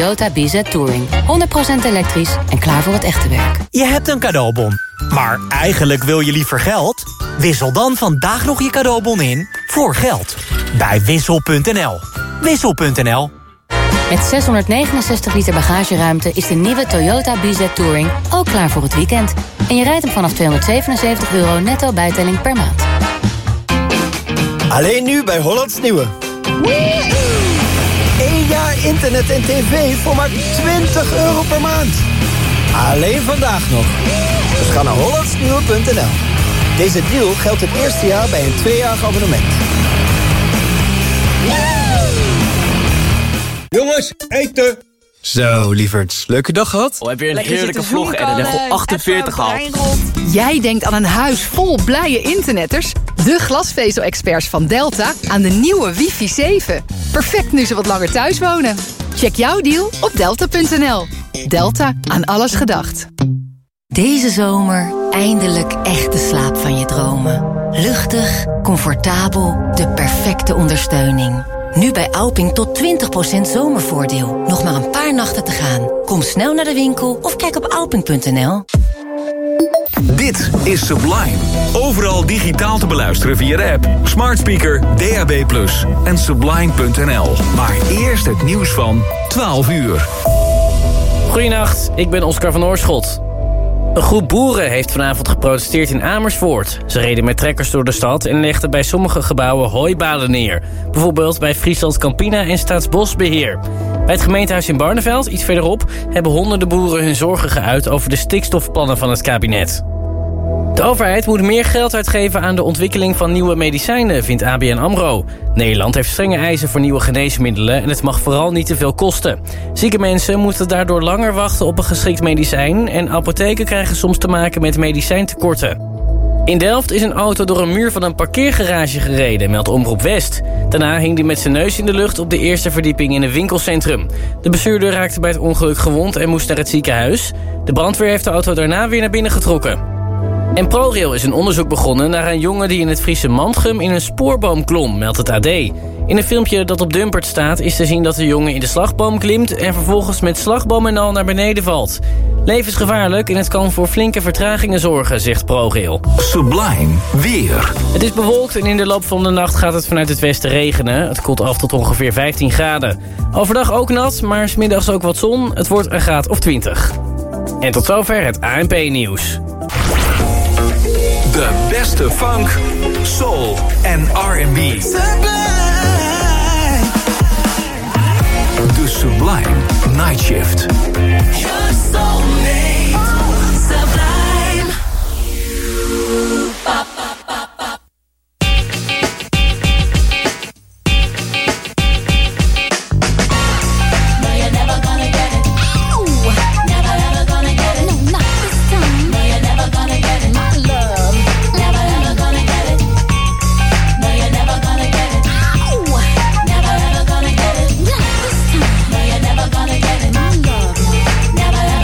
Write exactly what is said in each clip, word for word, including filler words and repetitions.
Toyota B Z Touring. honderd procent elektrisch en klaar voor het echte werk. Je hebt een cadeaubon, maar eigenlijk wil je liever geld? Wissel dan vandaag nog je cadeaubon in voor geld. Bij Wissel punt n l. Wissel punt n l. Met zeshonderdnegenenzestig liter bagageruimte is de nieuwe Toyota B Z Touring ook klaar voor het weekend. En je rijdt hem vanaf tweehonderdzevenenzeventig euro netto bijtelling per maand. Alleen nu bij Hollands Nieuwe. Eén jaar internet en tv voor maar twintig euro per maand. Alleen vandaag nog. Dus ga naar hollands nieuwe punt n l. Deze deal geldt het eerste jaar bij een tweejarig abonnement. Jongens, eten! Zo, lieverds. Leuke dag gehad? Oh, heb je een Lekker heerlijke vlog en de level achtenveertig gehad. Jij denkt aan een huis vol blije internetters? De glasvezel-experts van Delta aan de nieuwe wifi zeven. Perfect nu ze wat langer thuis wonen. Check jouw deal op delta punt n l. Delta, aan alles gedacht. Deze zomer eindelijk echte slaap van je dromen. Luchtig, comfortabel, de perfecte ondersteuning. Nu bij Alping tot twintig procent zomervoordeel. Nog maar een paar nachten te gaan. Kom snel naar de winkel of kijk op alping punt n l. Dit is Sublime. Overal digitaal te beluisteren via de app, smart speaker, D A B plus, en sublime punt n l. Maar eerst het nieuws van twaalf uur. Goedenacht, ik ben Oscar van Oorschot. Een groep boeren heeft vanavond geprotesteerd in Amersfoort. Ze reden met trekkers door de stad en legden bij sommige gebouwen hooibalen neer. Bijvoorbeeld bij Friesland Campina en Staatsbosbeheer. Bij het gemeentehuis in Barneveld, iets verderop, hebben honderden boeren hun zorgen geuit over de stikstofplannen van het kabinet. De overheid moet meer geld uitgeven aan de ontwikkeling van nieuwe medicijnen, vindt A B N AMRO. Nederland heeft strenge eisen voor nieuwe geneesmiddelen en het mag vooral niet te veel kosten. Zieke mensen moeten daardoor langer wachten op een geschikt medicijn en apotheken krijgen soms te maken met medicijntekorten. In Delft is een auto door een muur van een parkeergarage gereden, meldt Omroep West. Daarna hing hij met zijn neus in de lucht op de eerste verdieping in een winkelcentrum. De bestuurder raakte bij het ongeluk gewond en moest naar het ziekenhuis. De brandweer heeft de auto daarna weer naar binnen getrokken. En ProRail is een onderzoek begonnen naar een jongen die in het Friese Mantgum in een spoorboom klom, meldt het A D. In een filmpje dat op Dumpert staat is te zien dat de jongen in de slagboom klimt en vervolgens met slagboom en al naar beneden valt. Levensgevaarlijk en het kan voor flinke vertragingen zorgen, zegt ProRail. Sublime weer. Het is bewolkt en in de loop van de nacht gaat het vanuit het westen regenen. Het koelt af tot ongeveer vijftien graden. Overdag ook nat, maar 's middags ook wat zon. Het wordt een graad of twintig. En tot zover het A N P-nieuws. De beste funk, soul en R en B. De Sublime Night Shift. Your soulmate, Sublime. Pop, pop, pop, pop. No, you're never gonna get it. Never ever gonna get it. No, not this time. No, you're never gonna get it. My love. Never ever gonna get it. No, you're never gonna get it. Never ever gonna get it. Not this time. No, you're never gonna get it. My love. Never ever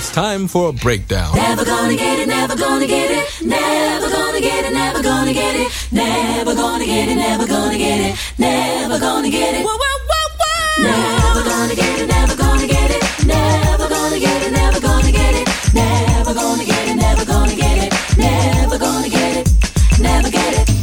it's time for a breakdown. Never gonna get it, never gonna get it, never gonna get it, never gonna get it, never gonna get it, never gonna get it, never gonna get it. Whoa, whoa, whoa, whoa. Never gonna get it, never gonna get it, never gonna get it, never gonna get it, never gonna get it, never gonna get it, never gonna get it, never get it.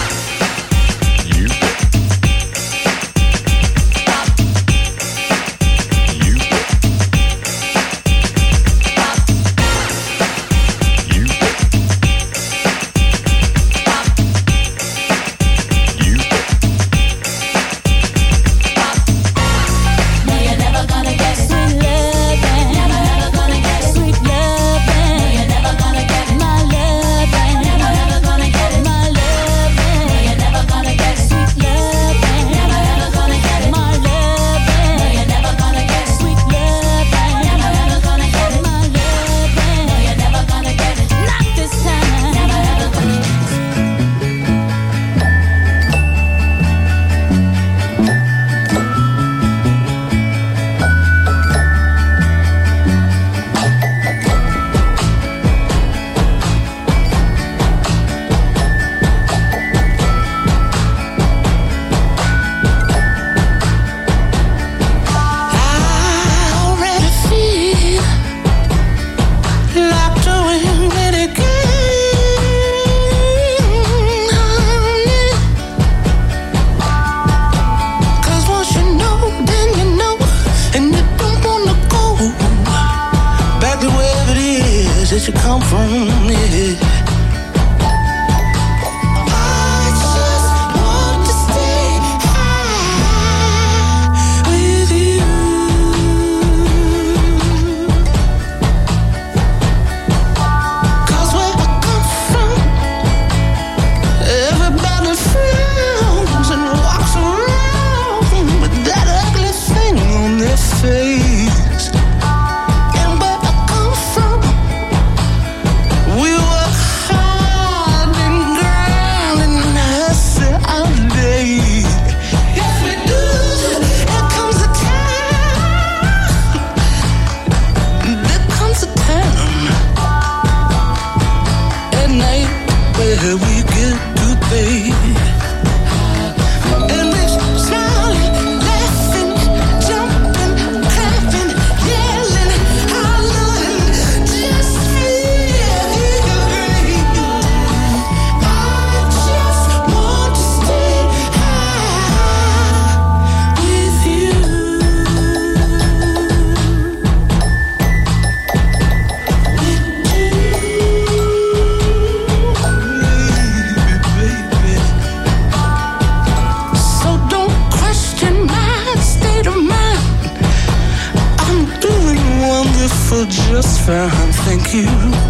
Just fine, thank you.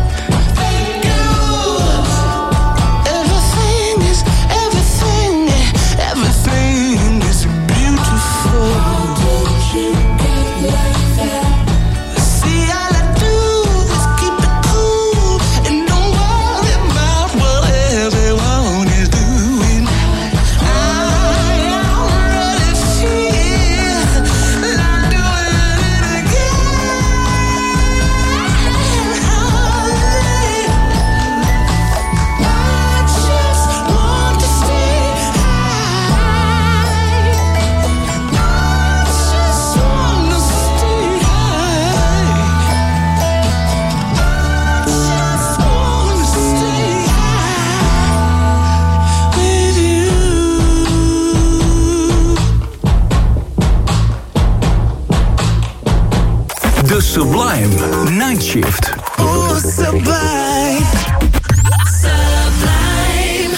Thank you. Everything is, everything, everything is beautiful. How did you get like that? See, all I do is keep it cool and don't worry about what everyone is doing. I already feel like doing it again. The Sublime Night Shift. Oh, Sublime. Sublime.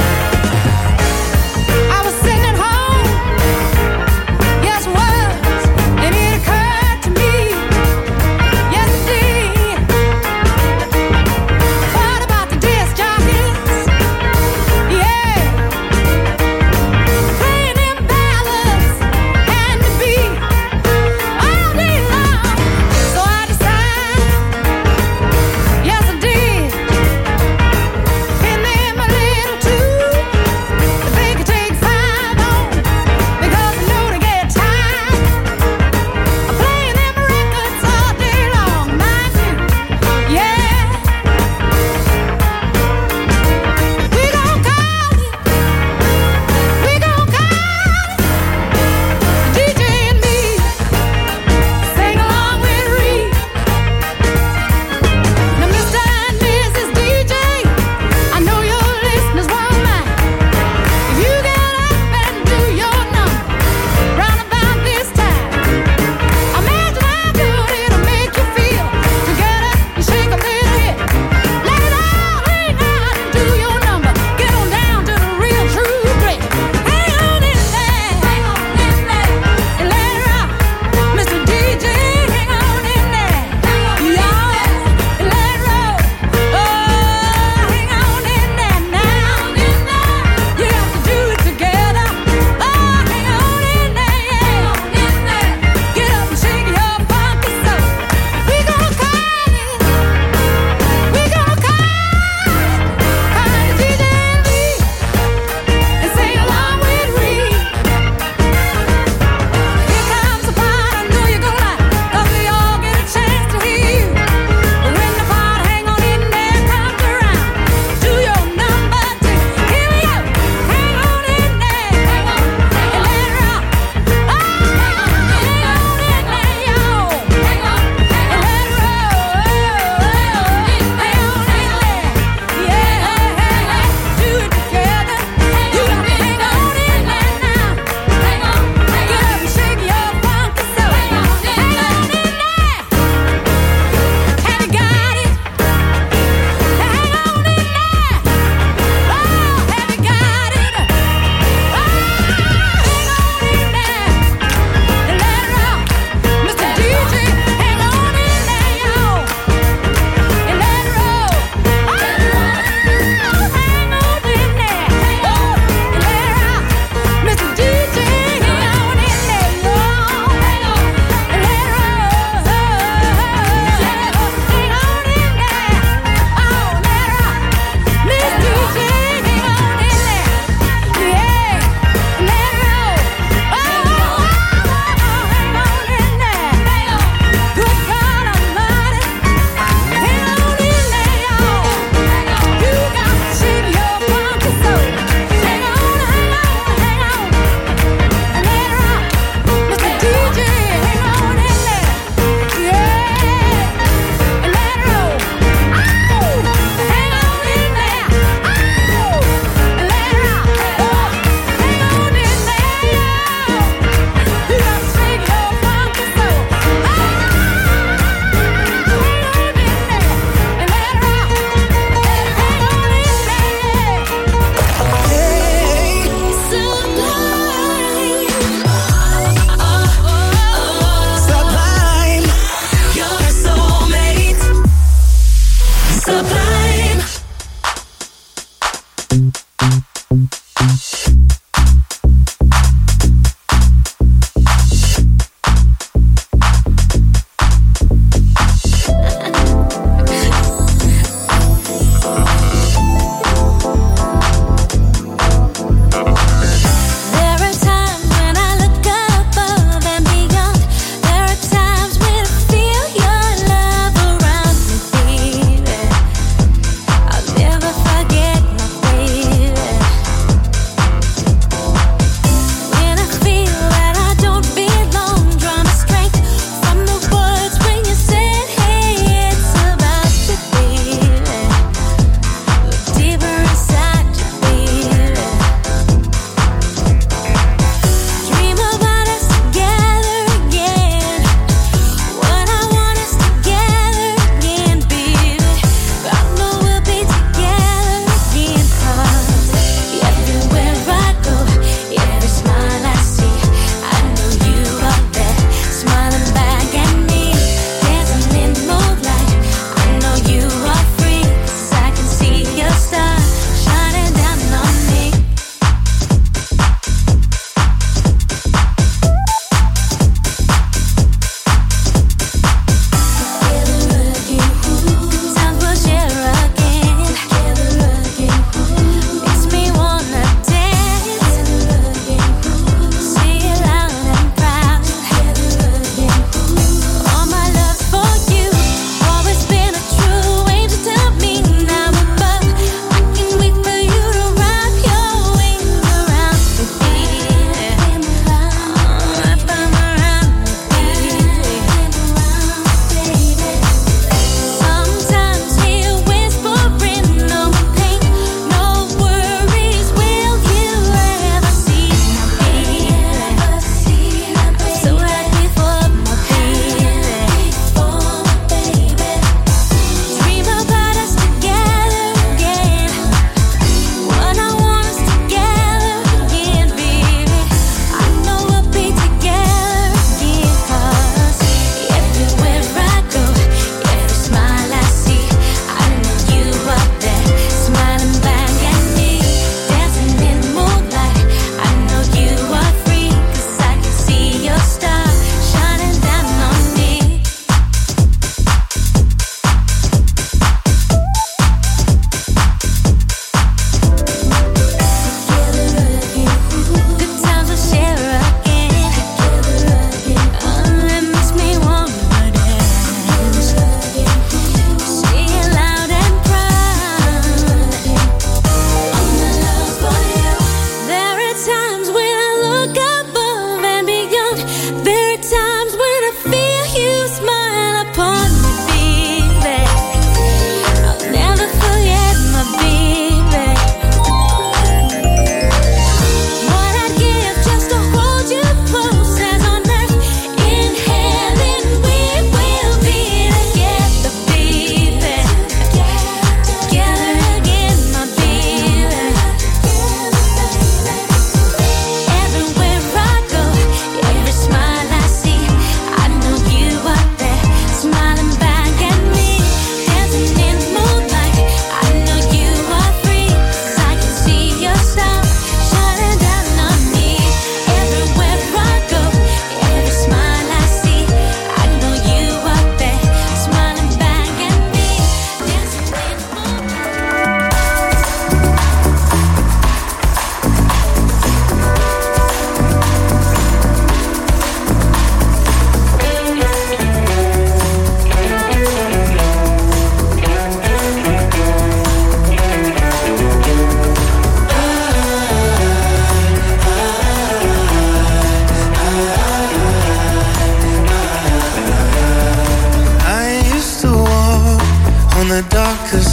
I was sitting at home, yes, well,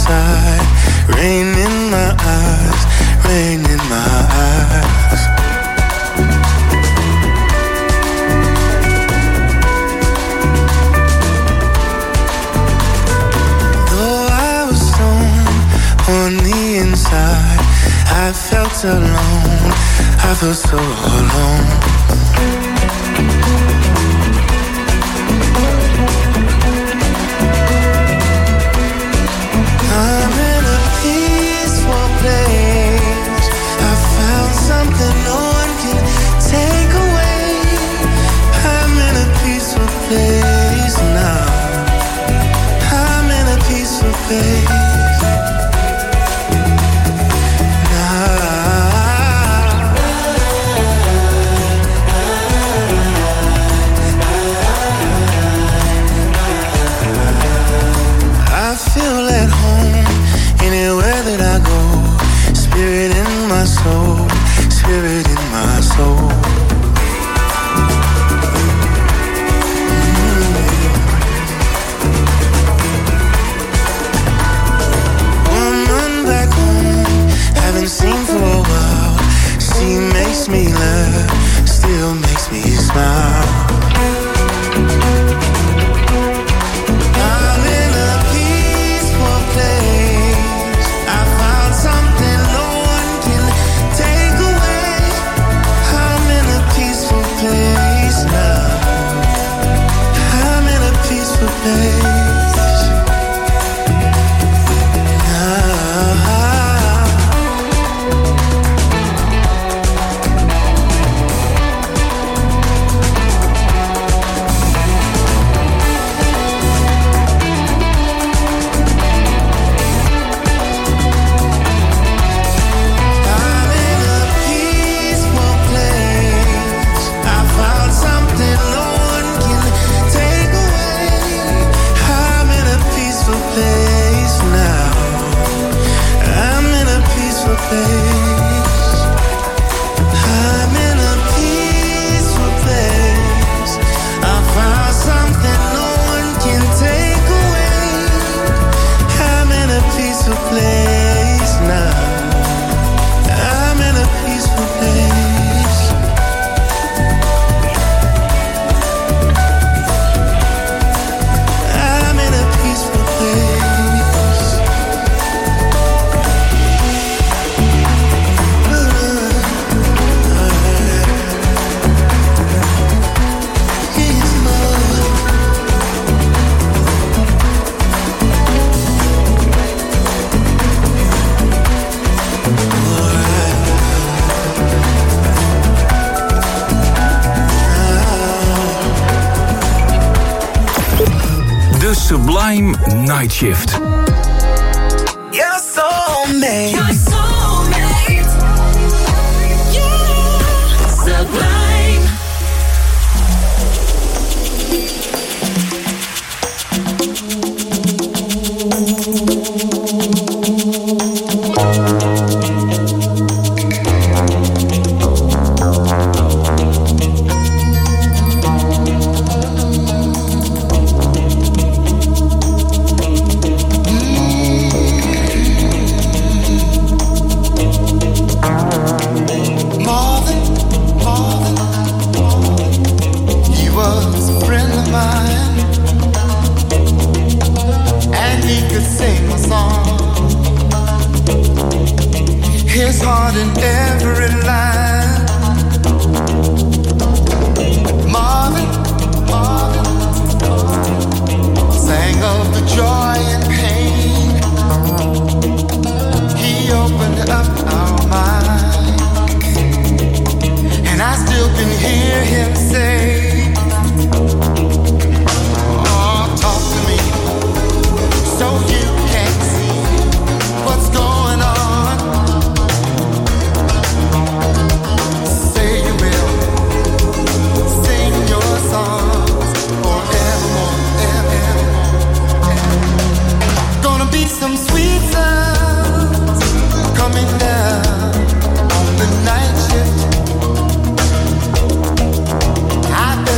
inside, rain in my eyes, rain in my eyes. Though I was stoned on the inside, I felt alone, I felt so alone. I'm in a peaceful place, I found something no one can take away. I'm in a peaceful place now, I'm in a peaceful place. Spirit in my soul, spirit in my soul. Mm. Woman back home, haven't seen for a while. She makes me laugh, still makes me smile. I'm in a peaceful place, I found something no one can take away. I'm in a peaceful place now, I'm in a peaceful place now. Sublime Night Shift. You're soulmate. You're soulmate. Yeah. Sublime. I've been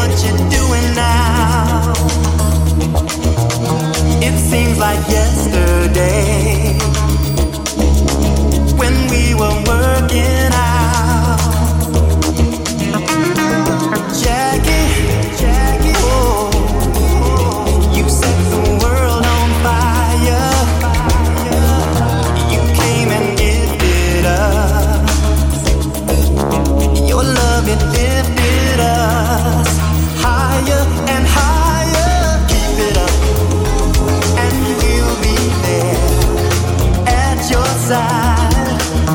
what you're doing now. It seems like yesterday when we were working out. Jackie, Jackie, oh, you set the world on fire. You came and gifted us your love, it lifted us higher and higher. Keep it up, and we'll be there at your side.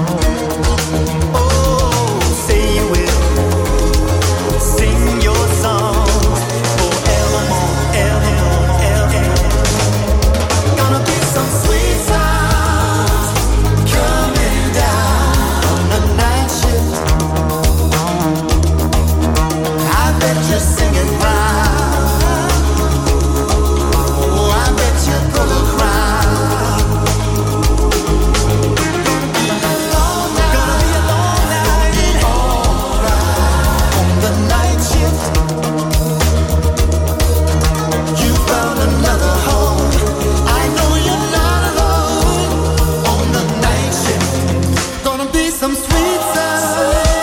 Oh, say you will sing your songs forevermore, evermore, evermore. Gonna be some sweet sounds coming down the night shift. I bet you're singing proud. Oh, I bet you're full of crowd. Gonna be a long night, alright. On the night shift, you found another home. I know you're not alone. On the night shift, gonna be some sweet sounds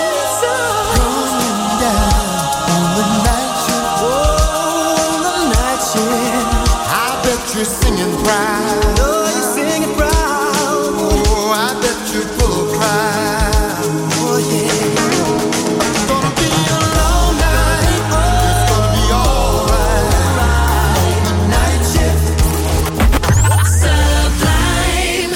going down on the night shift. Oh, on the night shift, I bet you're singing proud. Oh, you're singing proud. Oh, I bet you're full of pride. Oh, yeah. Gonna be a long night. It's gonna be alright on the night shift. Sublime.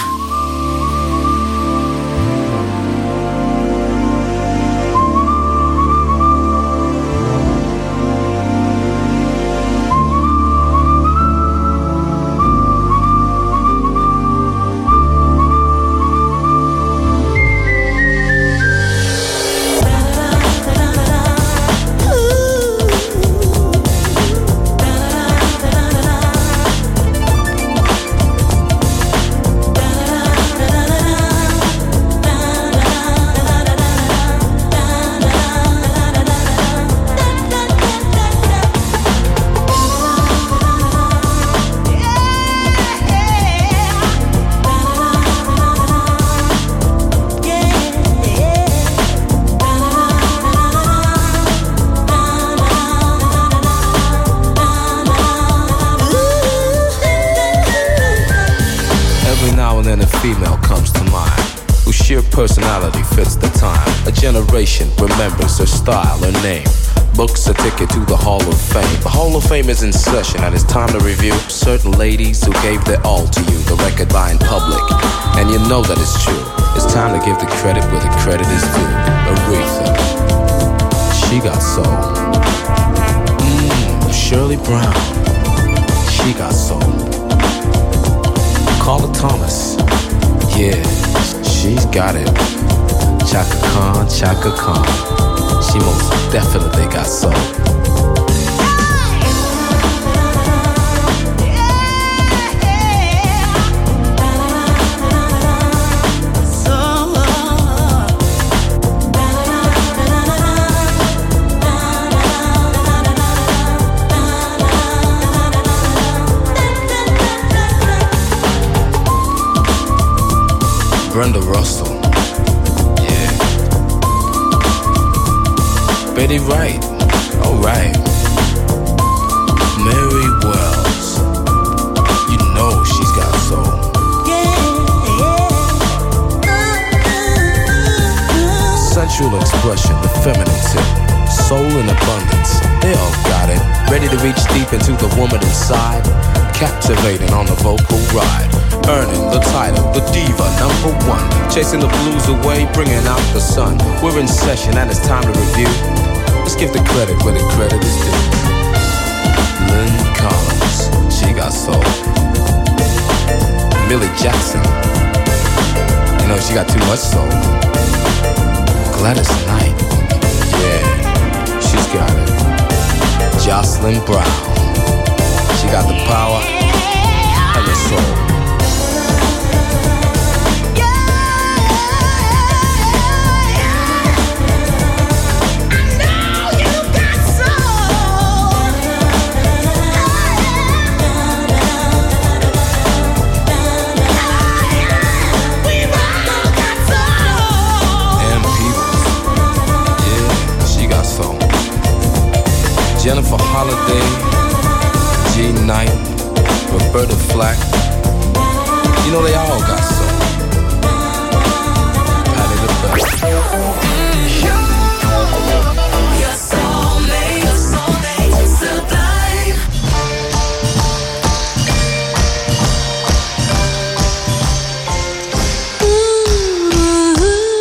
Every now and then a female comes to mind, whose sheer personality fits the time. A generation remembers her style, her name, books a ticket to the Hall of Fame. The Hall of Fame is in session and it's time to review certain ladies who gave their all to you, the record buying public. And you know that it's true. It's time to give the credit where the credit is due. Aretha, she got soul. Mmm, Shirley Brown, she got soul. Carla Thomas, yeah, she's got it. Chaka Khan, Chaka Khan, she most definitely got soul. Brenda Russell, yeah. Betty Wright, alright. Mary Wells, you know she's got soul. Sensual expression, the feminine tip, soul in abundance, they all got it. Ready to reach deep into the woman inside, captivating on the vocal ride. Earning the title, the diva number one. Chasing the blues away, bringing out the sun. We're in session and it's time to review. Let's give the credit where the credit is due. Lynn Collins, she got soul. Millie Jackson, you know she got too much soul. Gladys Knight, yeah, she's got it. Jocelyn Brown, she got the power and the soul. I know you got soul. Jennifer Holliday, G. Knight, Roberta Flack. You know they all got soul. Patti LaBelle. Your soulmate, your soulmate, sublime. Ooh,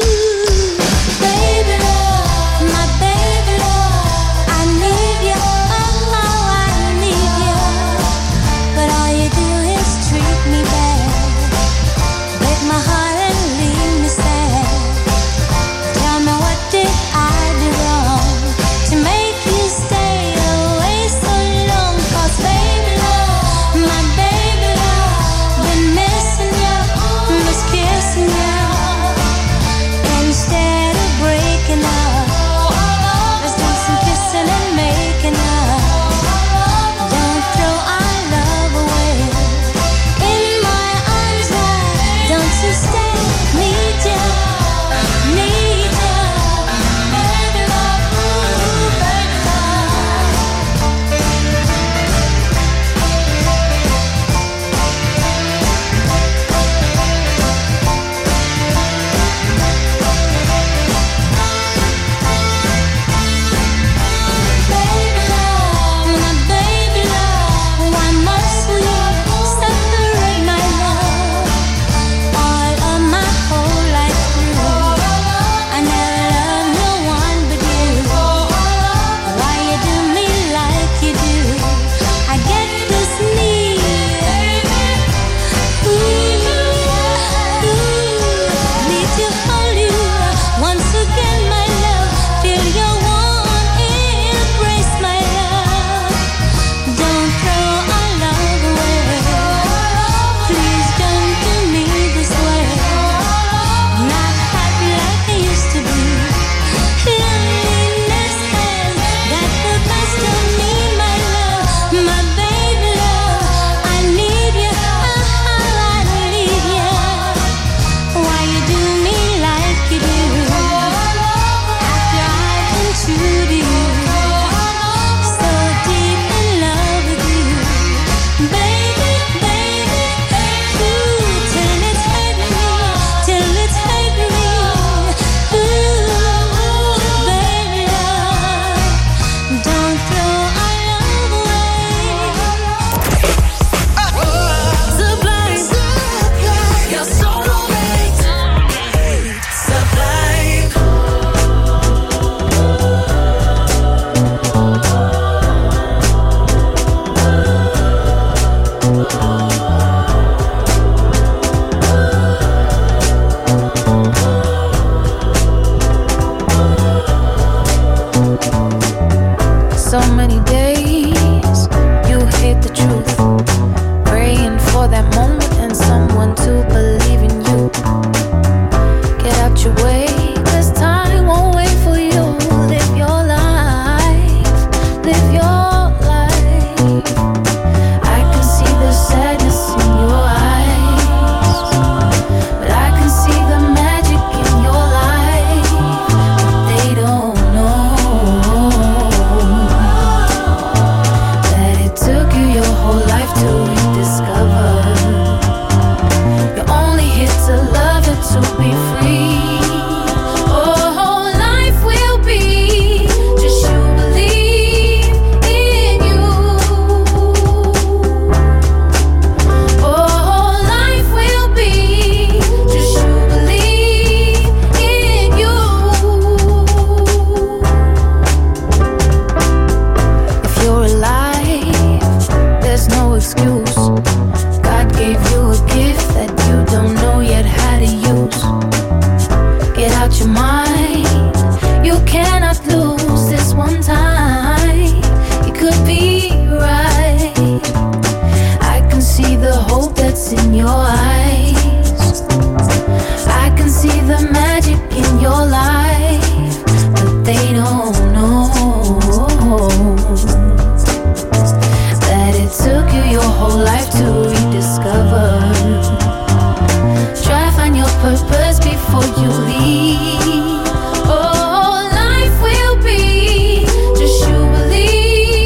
baby love, my baby love, I need you, oh, I need you. But all you do is treat me bad, break my heart and leave me sad. Tell me, what did I do wrong to make you stay away so long? 'Cause baby love, my baby love, been missing you, miss kissing you. Instead of breaking up, let's do some kissing and making up. Don't throw our love away. In my arms now, don't you stay. Need you, need you. Baby love, ooh, baby love. Baby love, my baby love, why must we separate, my love? All of my whole life through, I never loved no one but you. Why you do me like you do? I get this need, ooh, ooh, need to hold you once again, my love. Feel your warm embrace, my love. Don't throw our love away. Please don't do me this way. Not happy like I used to be. Loneliness has got the best of me, my love. My baby love, I need you, oh, I need you. Why you do me like you do? After I've been true to you, so deep in love with you, baby, baby, ooh, till it's hurt me, till it's hurt me, ooh, baby love, don't throw our love away. Sublime, your soulmate, sublime. So many days you hid the truth, praying for that moment and someone to believe in you. Get out your way, 'cause time won't wait for you. Live your life, live your life. I can see the sadness in your eyes, but I can see the magic in your life. But they don't know that it took you your whole life to rediscover. You're only here to love and to be free. Oh, life will be just you believe in you. Oh, life will be just you believe in you. If you're alive, there's no excuse. God gave you a gift that you don't know yet how to use. Get out your mind, you cannot lose this one time. It could be right. I can see the hope that's in your eyes. I can see the magic in your life, but they don't know that it took you your whole life to rediscover. Try find your purpose before you leave. Oh, life will be just you believe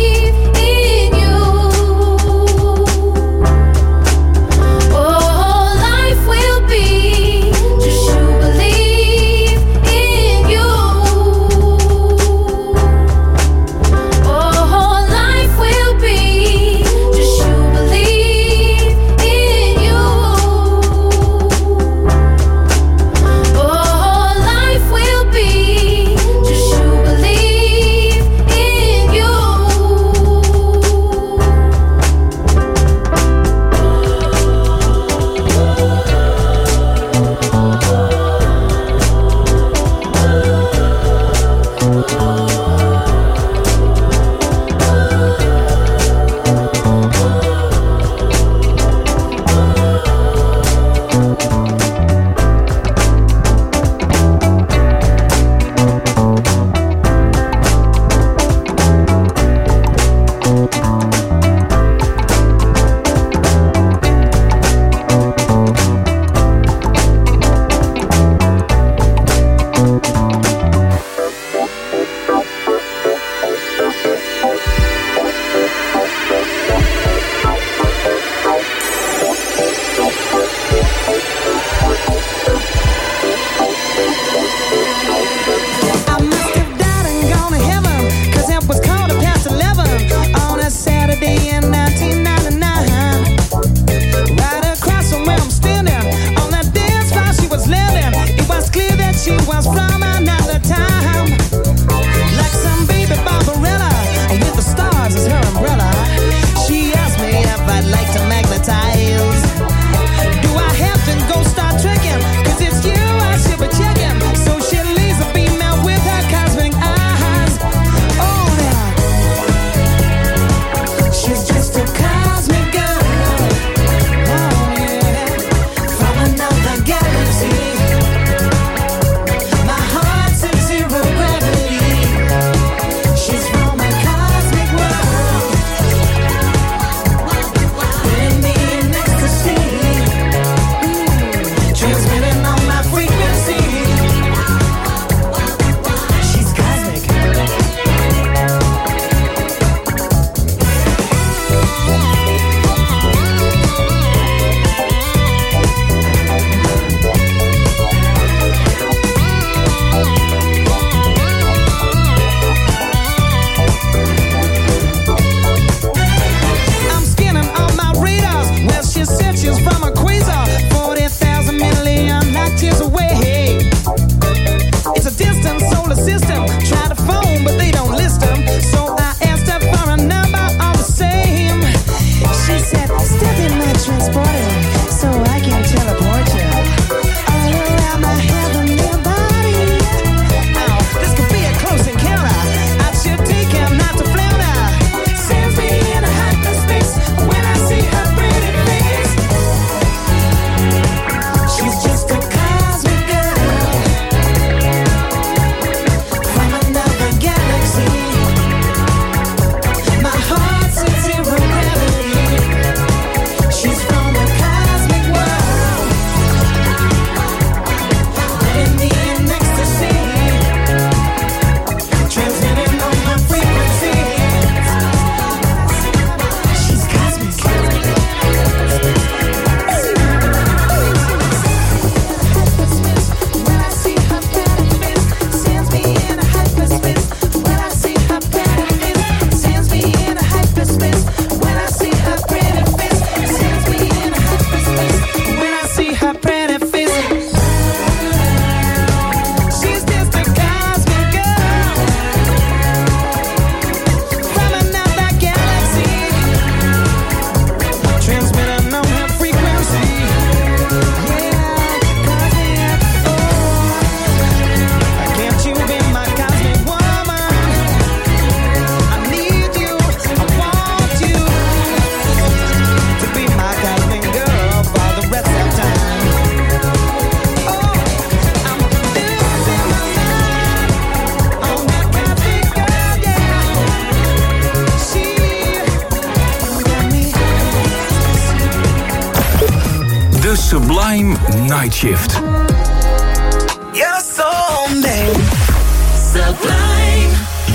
Sublime Night Shift. You're someday sublime.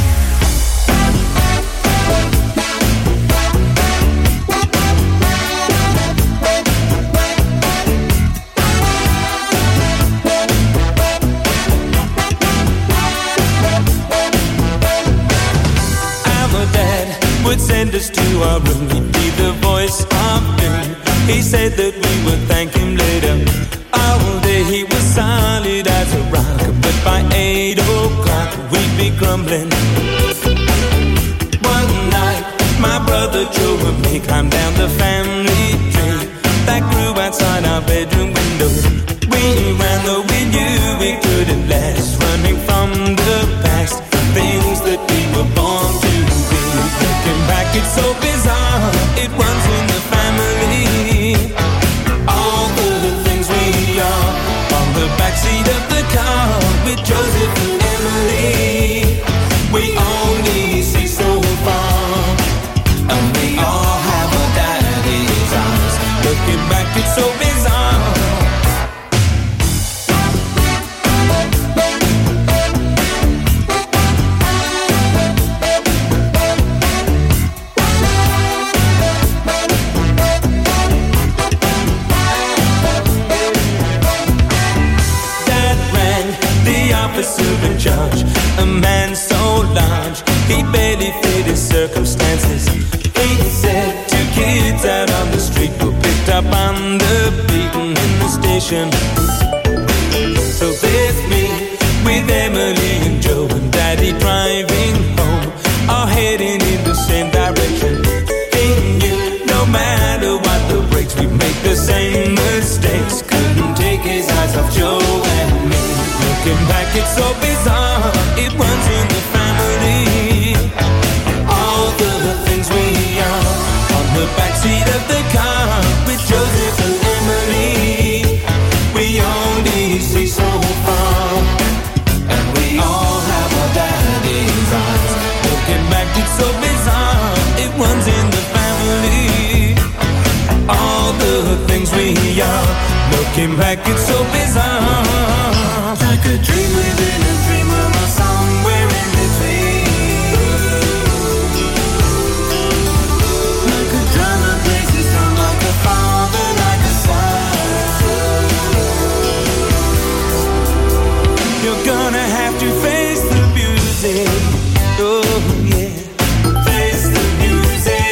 Would send us to our room, he'd be the voice of doom. He said that we would thank him later. All day he was solid as a rock, but by eight o'clock we'd be grumbling. One night my brother Joe and me climbed down the family tree that grew outside our bedroom window. We ran though we knew we couldn't last, running from the past, the things that we were born to be. Looking back, it's so bizarre, it runs in the family. All the things we are on the backseat of the car with Joseph and Emily. We only see so far, and we all have a daddy's eyes. Looking back, it's so bizarre. In charge, a man so large he barely fit his circumstances. He said two kids out on the street were picked up on the beaten in the station. So there's me with Emily and Joe and Daddy driving home, all heading in the same direction. He knew no matter what the brakes, we make the same mistakes. Couldn't take his eyes off Joe and me. Looking back, it's so bizarre, it runs in the family. All the things we are on the backseat of the car with Joseph and Emily. We only see so far, and we all have our daddy's eyes. Looking back, it's so bizarre, it runs in the family. All the things we are, looking back, it's so bizarre. Like a dream within a dream, or somewhere in between. Like a drama plays its drum, like a father, like a son. You're gonna have to face the music. Oh yeah, face the music.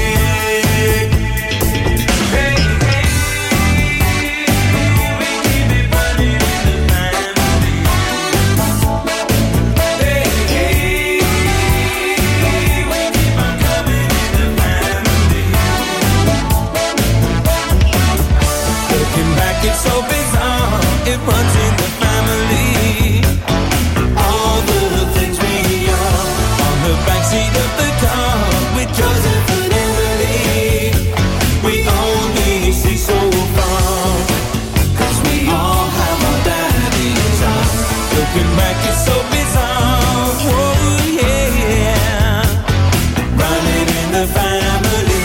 It's so bizarre, it runs in the family. All the things we are on the backseat of the car with Joseph and Emily. We only see so far, cause we all have our daddy's eyes. Looking back, it's so bizarre, oh yeah. Running in the family.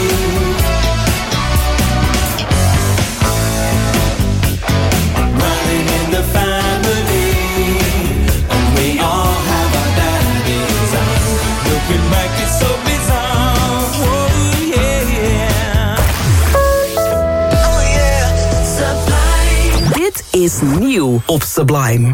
The family, and we all have our daddy's eyes. Looking back, it's so bizarre. Oh yeah, oh yeah, Sublime. Dit is nieuw op Sublime.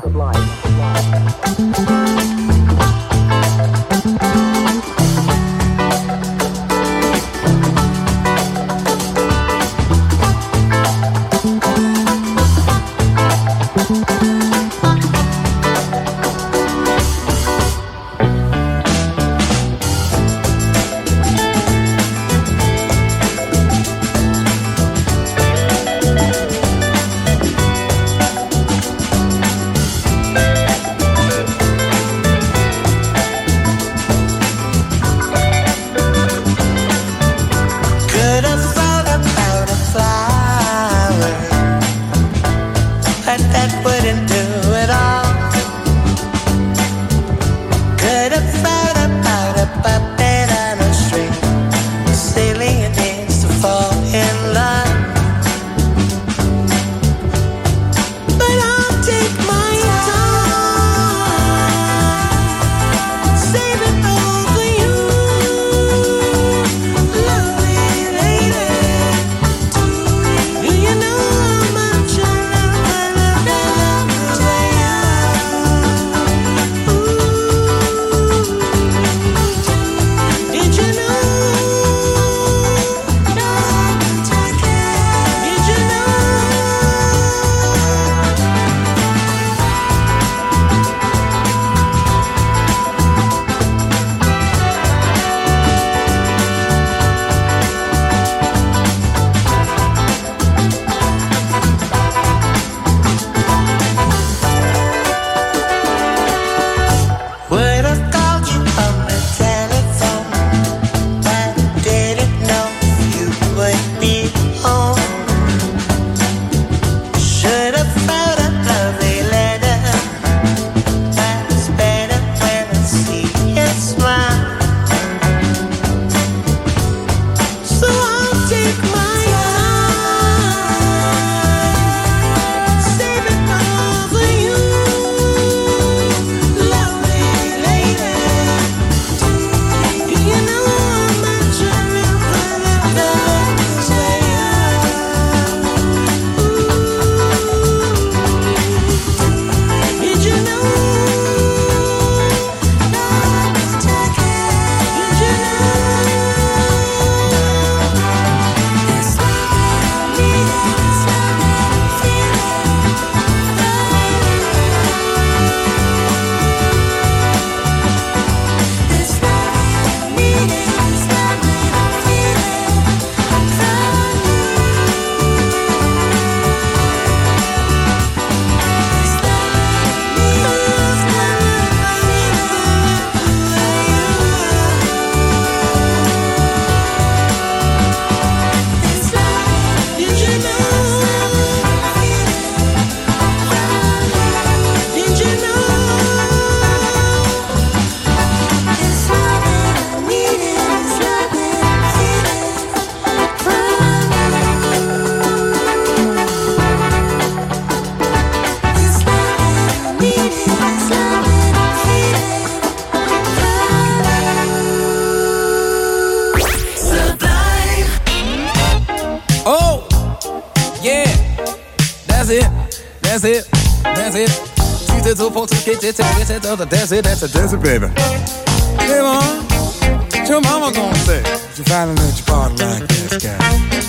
That's it. That's it. She's just so folks to get it. That's it. That's it. That's it. That's it, baby. Hey, mom. What your mama gonna say? You finally let your party like this guy.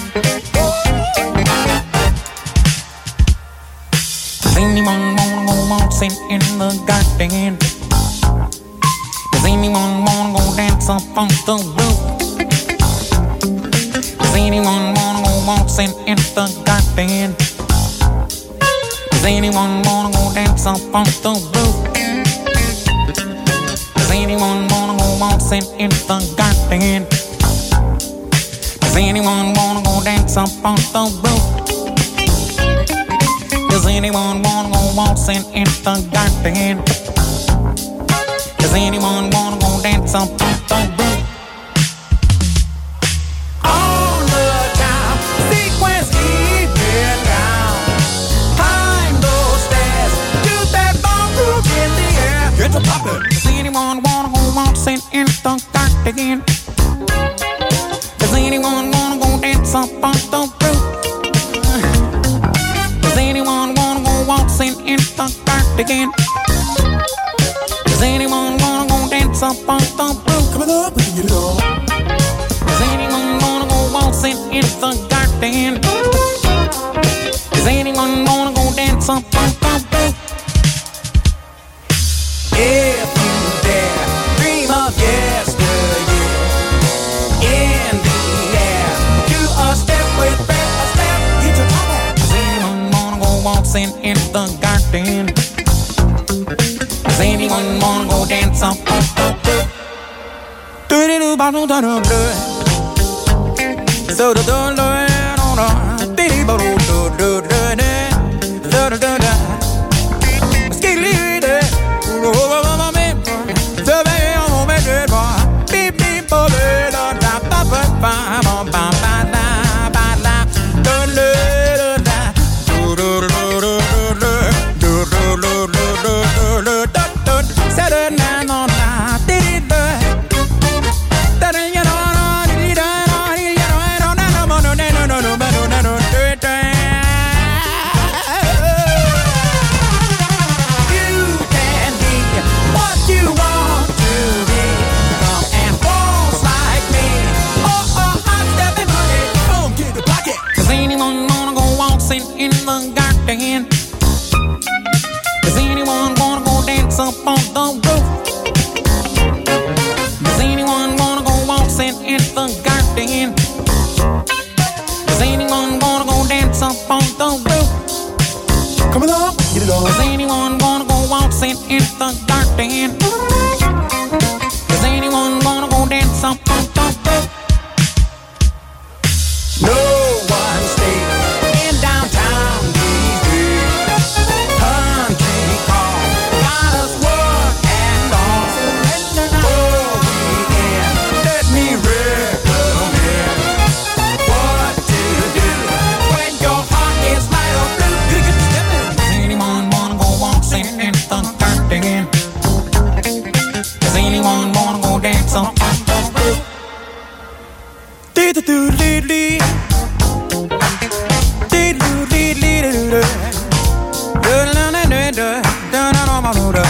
Does anyone wanna go waltzing in the garden? Does anyone wanna go dance up on the roof? Does anyone wanna go waltzing in the garden? Does anyone wanna go dance up on the roof? Does anyone wanna go waltzing in the garden? Does anyone wanna go dance up on the roof? Does anyone wanna go waltzing in the garden? Does anyone wanna go dance up on the roof? On the time, sequence even down. Climb those stairs, do that ballroom in the air. Get the poppin'. Does anyone wanna go waltzing in the garden? Does anyone wanna go dance up on the roof? Does anyone wanna go waltzing in the garden? Does anyone wanna go dance up on the roof? Coming up, we can get it on. Does anyone wanna go waltzing in the garden? Does anyone wanna go dance up on the roof? If you dare, dream of yesteryear. In the air, do a step with Fred Astaire. Get your pop out. Does anyone wanna go waltzing in the garden? Does anyone wanna go dance up on the roof? Do do do ba do do do do. So do do do do do. Dee dee ba do do do do do. Do do do do. Skidly do. Oh oh oh me. So baby oh me do boy. Beep beep ba do do da ba ba ba ba ba ba la ba la. Do do do da. Do do do do do do do do do do do. Saturday night on night, did it burn? That ain't you know, did it burn? You know, I don't know, no, no, no, no, no, no, no, no, do it. You can be what you want to be. Come and waltz like me. Oh, oh, I'm stepping money. Come get the pocket. Does anyone wanna go waltzing in the garden? Does anyone wanna go dance up on the roof? Does anyone wanna go waltzing in the garden? Does anyone wanna go dance up on the roof? Coming up, get it on. Does anyone wanna go waltzing in the garden? Does anyone wanna go dance up on the roof? No one stays in downtown these days. Country call, got us work and all. Oh, weekend, let me recommend what to do when your heart is light or blue. You get to step in. Does anyone wanna go waltzing in the garden? Does anyone wanna go dance up on the roof? Dee-doo-doo-dee-dee. Dee-doo-dee-dee-doo-doo. Do-la-la-la-la. Do-la-la-la-la-la.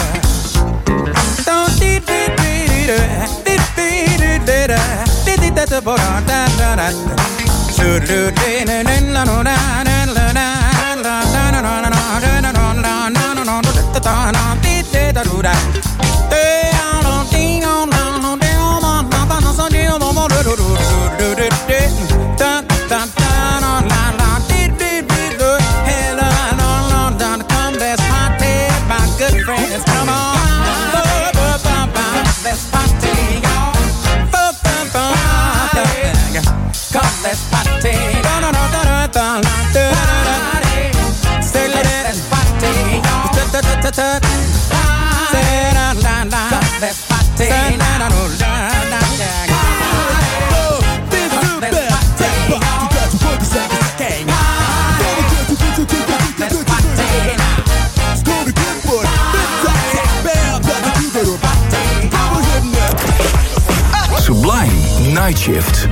Do-dee-dee-dee-dee-doo. Dee-dee-dee-dee-doo. Dee-dee-dee-dee-doo-da-da-da-da. Come on, let's party, y'all. Come, let's party. No, no, no, no, no, no, no. Say let's party, y'all. Say la la la. Let's party. Say la la la la. Sublime Night Shift.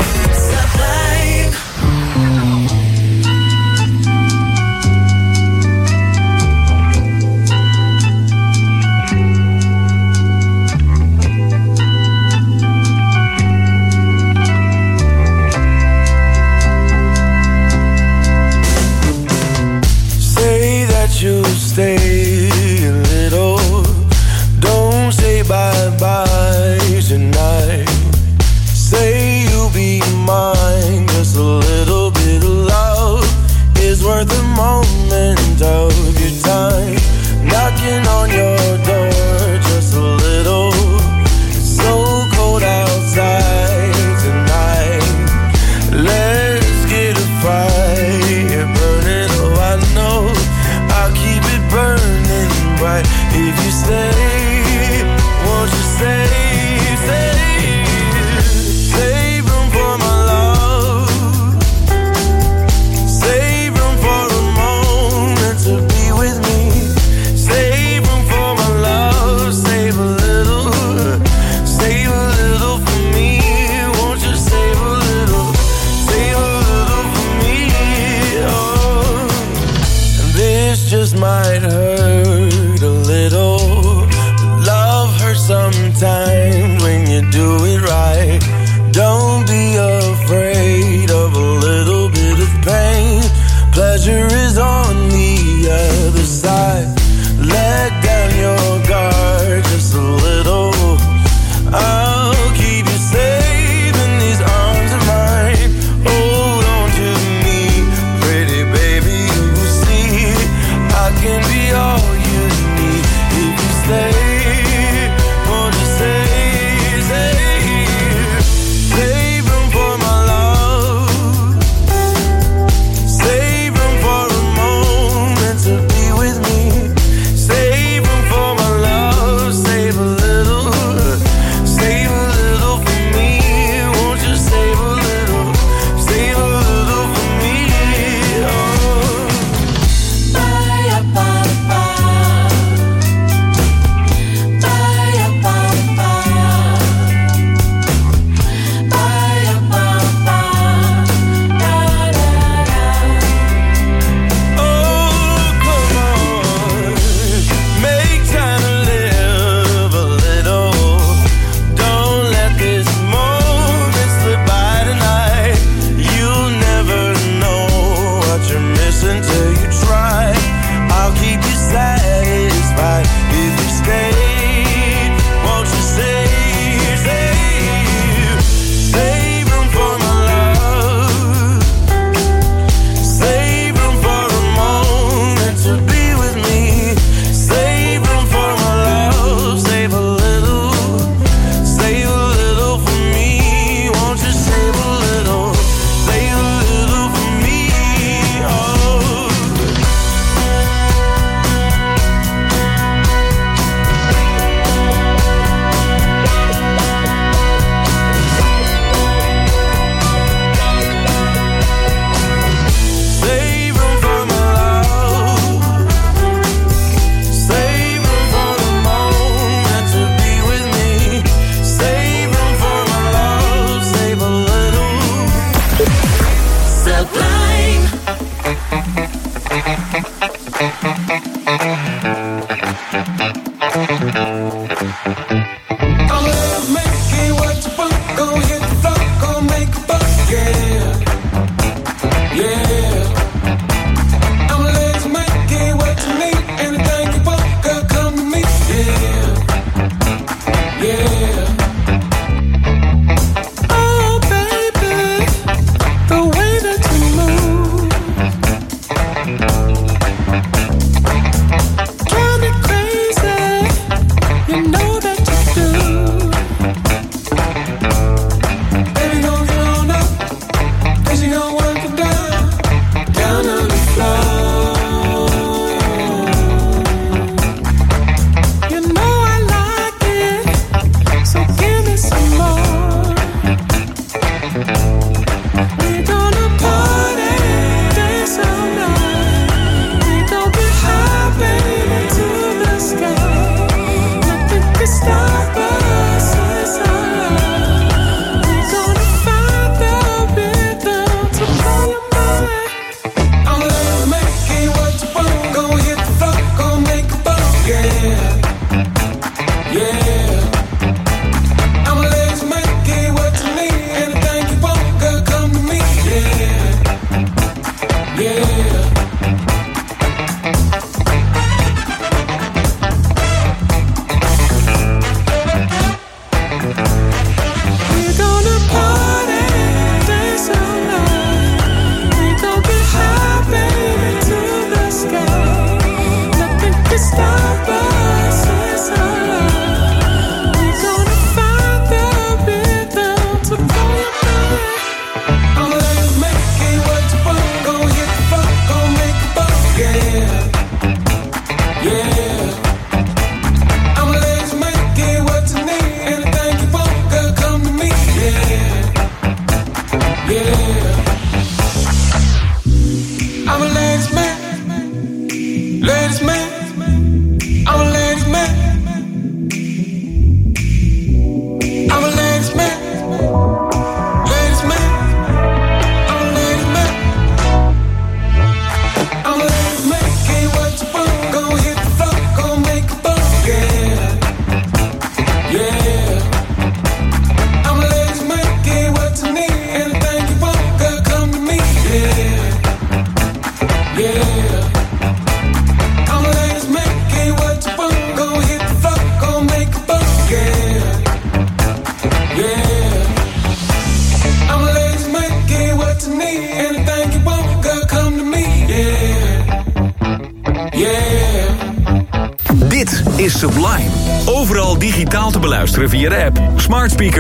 Dit is Sublime. Overal digitaal te beluisteren via de app, smart speaker,